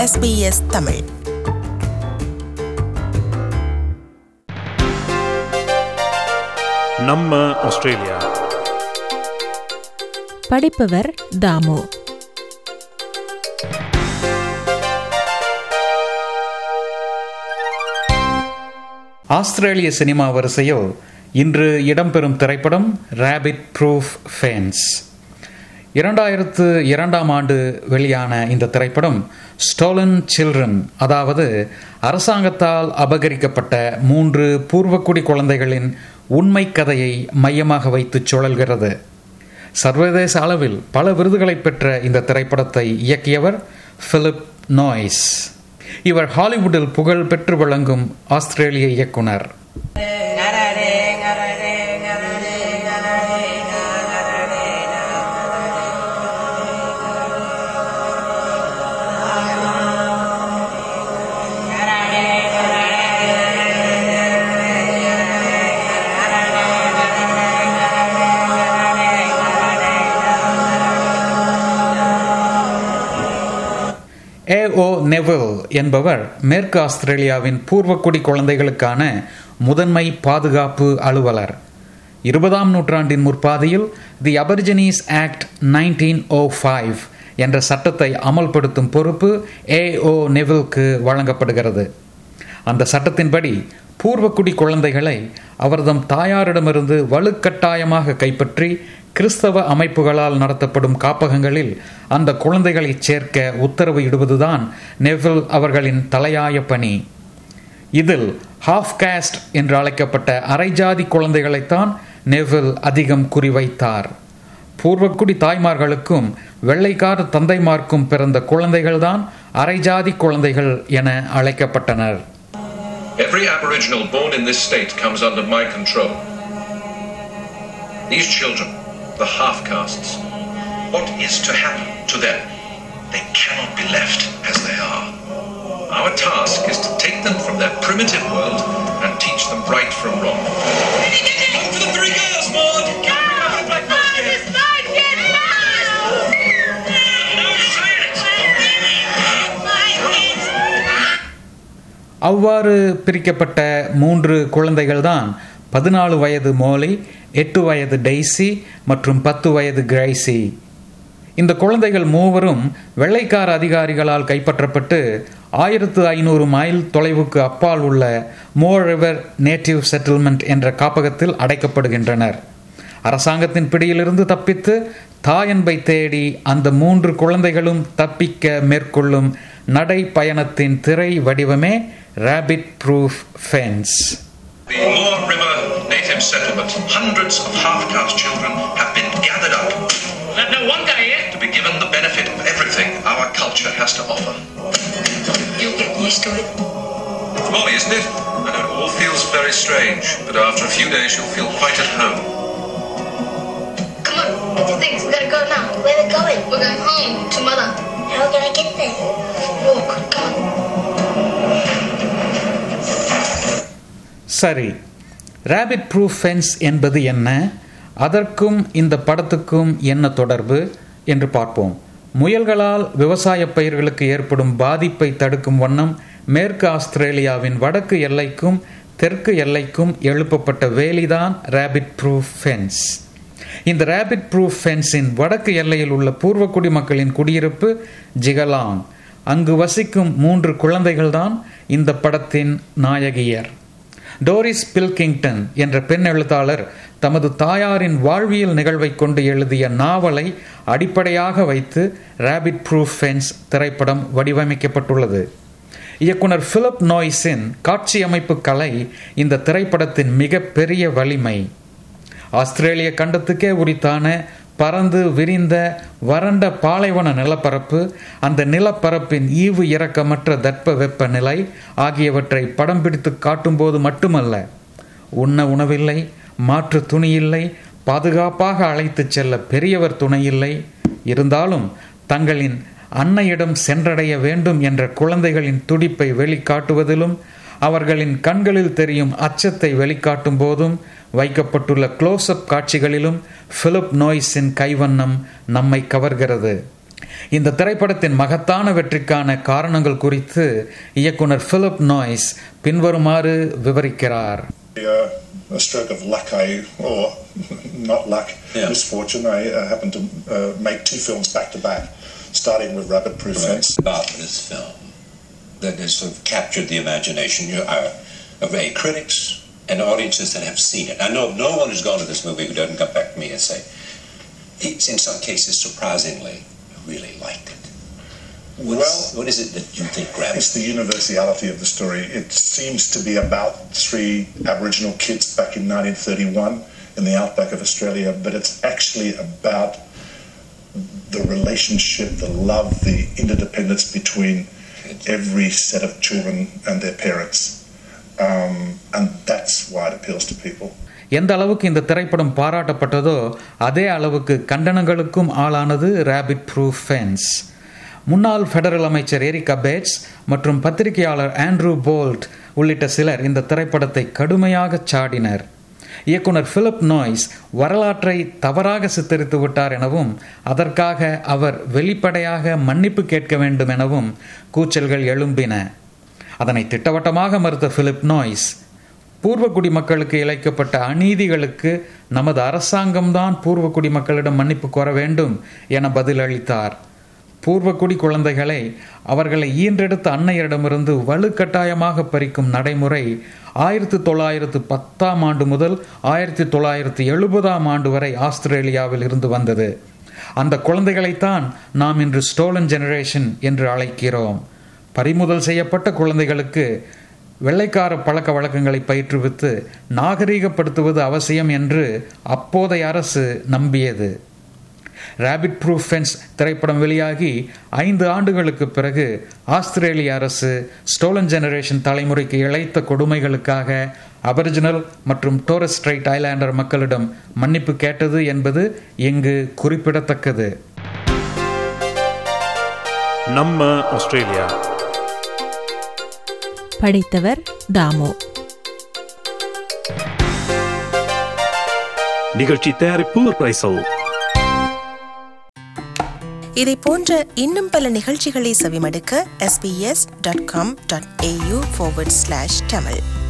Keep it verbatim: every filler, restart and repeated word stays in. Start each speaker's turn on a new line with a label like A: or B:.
A: S B S Tamil.
B: நம்ம Australia.
C: படிப்பவர் Thamu.
D: Australian cinema வரிசையில் இன்று இடம்பெறும் திரைப்படம் ராபிட் ப்ரூஃப் ஃபென்ஸ். இரண்டாயிரத்து இரண்டாம் ஆண்டு வெளியான இந்த திரைப்படம் ஸ்டோலன் சில்ட்ரன், அதாவது அரசாங்கத்தால் அபகரிக்கப்பட்ட மூன்று பூர்வக்குடி குழந்தைகளின் உண்மை கதையை மையமாக வைத்து சுழல்கிறது. சர்வதேச அளவில் பல விருதுகளை பெற்ற இந்த திரைப்படத்தை இயக்கியவர் பிலிப் நோய்ஸ். இவர் ஹாலிவுட்டில் புகழ் பெற்று விளங்கும் ஆஸ்திரேலிய இயக்குனர். ஏ ஓ நெவில் என்பவர் மேற்கு ஆஸ்திரேலியாவின் பூர்வக்குடி குழந்தைகளுக்கான முதன்மை பாதுகாப்பு அலுவலர். இருபதாம் நூற்றாண்டின் முற்பாதியில் the Aborigines Act nineteen O five என்ற சட்டத்தை அமல்படுத்தும் பொறுப்பு ஏ ஓ நெவிலுக்கு வழங்கப்படுகிறது. அந்த சட்டத்தின்படி பூர்வக்குடி குழந்தைகளை அவர்தம் தாயாரிடமிருந்து வலுக்கட்டாயமாக கைப்பற்றி கிறிஸ்தவ அமைப்புகளால் நடத்தப்படும் காப்பகங்களில் அந்த குழந்தைகளை சேர்க்க உத்தரவு இடுவதுதான் நெவில் அவர்களின் தலையாய பணி. இதில் ஹாஃப் காஸ்ட் என்று அழைக்கப்பட்ட அரைஜாதி குழந்தைகளைத்தான் நெவில் அதிகம் குறிவைத்தார். பூர்வக்குடி தாய்மார்களுக்கும் வெள்ளைக்கார தந்தைமார்க்கும் பிறந்த குழந்தைகள்தான் அரைஜாதி குழந்தைகள் என அழைக்கப்பட்டனர்.
E: Every Aboriginal born in this state comes under my control. These children, the half-castes, what is to happen to them? They cannot be left as they are. Our task is to take them from their primitive world and teach them right from wrong. Go for the three girls, Maud! Go! Oh, this side, get loud! No, say it!
D: அவ்வாறு பிரிக்கப்பட்ட மூன்று குழந்தைகள்தான் பதினாலு வயது Molly, எட்டு வயது Daisy மற்றும் பத்து வயது கிரைசி. இந்த குழந்தைகள் மூவரும் வெள்ளைக்கார அதிகாரிகளால் கைப்பற்றப்பட்டு ஆயிரத்து ஐநூறு மைல் தொலைவுக்கு அப்பால் உள்ள மோர் ரிவர் நேட்டிவ் செட்டில்மெண்ட் என்ற காப்பகத்தில் அடைக்கப்படுகின்றனர். அரசாங்கத்தின் பிடியிலிருந்து தப்பித்து தாயன்பை தேடி அந்த மூன்று குழந்தைகளும் தப்பிக்க மேற்கொள்ளும் நடை பயணத்தின் திரை வடிவமே rabbit proof fence.
E: The Moore River Native Settlement, hundreds of half-caste children have been gathered up. Let no one guy here to be given the benefit of everything our culture has to offer.
F: You'll get used to it.
E: Molly, isn't it? I know it all feels very strange, but after a few days you'll feel quite at home.
F: Come on, get your things. We gotta go now. Where are we going? We're going home to Mother. How are we gonna get there? Walk. Come on.
D: சரி, rabbit proof fence என்பது என்ன, அதற்கும் இந்த படத்துக்கும் என்ன தொடர்பு என்று பார்ப்போம். முயல்களால் விவசாய பயிர்களுக்கு ஏற்படும் பாதிப்பை தடுக்கும் வண்ணம் மேற்கு ஆஸ்திரேலியாவின் வடக்கு எல்லைக்கும் தெற்கு எல்லைக்கும் எழுப்பப்பட்ட வேலிதான் ராபிட் ப்ரூஃப் ஃபென்ஸ். இந்த ராபிட் ப்ரூஃப் ஃபென்ஸின் வடக்கு எல்லையில் உள்ள பூர்வக்குடி மக்களின் குடியிருப்பு ஜிகலாங். அங்கு வசிக்கும் மூன்று குழந்தைகள்தான் இந்த படத்தின் நாயகியர். டோரிஸ் பில்கிங்டன் என்ற பெண் எழுத்தாளர் தமது தாயாரின் வாழ்வியல் நிகழ்வை கொண்டு எழுதிய நாவலை அடிப்படையாக வைத்து ராபிட் ப்ரூஃப் ஃபென்ஸ் திரைப்படம் வடிவமைக்கப்பட்டுள்ளது. இயக்குனர் பிலிப் நோய்ஸின் காட்சி அமைப்பு கலை இந்த திரைப்படத்தின் மிக பெரிய வலிமை. ஆஸ்திரேலிய கண்டத்துக்கே உரித்தான பறந்து விரிந்த வறண்ட பாலைவன நிலப்பரப்பு, அந்த நிலப்பரப்பின் ஈவு இரக்கமற்ற தட்ப வெப்ப நிலை ஆகியவற்றை படம் பிடித்து காட்டும்போது மட்டுமல்ல, உண்ண உணவில்லை, மாற்று துணியில்லை, பாதுகாப்பாக அழைத்து செல்ல பெரியவர் துணையில்லை, இருந்தாலும் தங்களின் அன்னையிடம் சென்றடைய வேண்டும் என்ற குழந்தைகளின் துடிப்பை வெளிக்காட்டுவதிலும் அவர்களின் கண்களில் தெரியும் அச்சத்தை வெளிக்காட்டும் போதும் வைக்கப்பட்டுள்ள க்ளோஸ்அப் காட்சிகளிலும் பிலிப் நோய்ஸின் கைவண்ணம் நம்மை கவர்கிறது. இந்த திரைப்படத்தின் மகத்தான வெற்றிக்கான காரணங்கள் குறித்து இயக்குனர் பிலிப் நாய்ஸ் பின்வருமாறு விவரிக்கிறார்.
A: A stroke of luck, I, or not luck, yeah. misfortune. I uh, happened to uh, make two films back to back, starting with Rabbit Proof Fence.
B: About this film that has sort of captured the imagination you are, of a critics and audiences that have seen it. I know no one who's gone to this movie who doesn't come back to me and say, it's in some cases surprisingly really liked it. What's, well, what is it that you think grabbed?
A: It's the universality of the story. It seems to be about three Aboriginal kids back in nineteen thirty-one in the outback of Australia, but it's actually about the relationship, the love, the interdependence between every set of children and their parents. Um, and that's why it appeals to people.
D: எந்த அளவுக்கு இந்த திரைப்படம் பாராட்டப்பட்டதோ அதே அளவுக்கு கண்டனங்களுக்கும் ஆளானது rabbit proof fence. முன்னாள் ஃபெடரல் அமைச்சர் எரிகா பேட்ஸ் மற்றும் பத்திரிகையாளர் ஆண்ட்ரூ போல்ட் உள்ளிட்ட சிலர் இந்த திரைப்படத்தை கடுமையாக சாடினர். இயக்குனர் பிலிப் நாய்ஸ் வரலாற்றை தவறாக சித்தரித்து விட்டார் எனவும் அதற்காக அவர் வெளிப்படையாக மன்னிப்பு கேட்க வேண்டும் எனவும் கூச்சல்கள் எழும்பின. அதனை திட்டவட்டமாக மறுத்த பிலிப் நாய்ஸ், பூர்வக்குடி மக்களுக்கு இழைக்கப்பட்ட அநீதிகளுக்கு நமது அரசாங்கம்தான் பூர்வக்குடி மக்களிடம் மன்னிப்பு கோர வேண்டும் என பதிலளித்தார். பூர்வக்குடி குழந்தைகளை அவர்களை ஈன்றெடுத்த அன்னையரிடமிருந்து வலுக்கட்டாயமாக பறிக்கும் நடைமுறை ஆயிரத்தி தொள்ளாயிரத்து பத்தாம் ஆண்டு முதல் ஆயிரத்தி தொள்ளாயிரத்து எழுபதாம் ஆண்டு வரை ஆஸ்திரேலியாவில் இருந்து வந்தது. அந்த குழந்தைகளைத்தான் நாம் இன்று ஸ்டோலன் ஜெனரேஷன் என்று அழைக்கிறோம். பறிமுதல் செய்யப்பட்ட குழந்தைகளுக்கு வெள்ளைக்கார பழக்க வழக்கங்களை பயிற்றுவித்து நாகரீகப்படுத்துவது அவசியம் என்று அப்போதைய அரசு நம்பியது. ராபிட் ப்ரூஃப் ஃபென்ஸ் திரைப்படம் வெளியாகி ஐந்து ஆண்டுகளுக்கு பிறகு ஆஸ்திரேலிய அரசு ஸ்டோலன் ஜெனரேஷன் தலைமுறைக்கு இழைத்த கொடுமைகளுக்காக அபரிஜினல் மற்றும் டோரஸ் ஸ்ட்ரைட் ஐலாண்டர் மக்களிடம் மன்னிப்பு கேட்டது என்பது இங்கு குறிப்பிடத்தக்கது.
G: நம்ம ஆஸ்திரேலியா.
C: படித்தவர் தாமு.
G: நிகழ்ச்சி தயாரிப்பு பிரைசல்.
H: இதை போன்ற இன்னும் பல நிகழ்ச்சிகளை செவிமடுக்க S B S dot com dot A U forward slash Tamil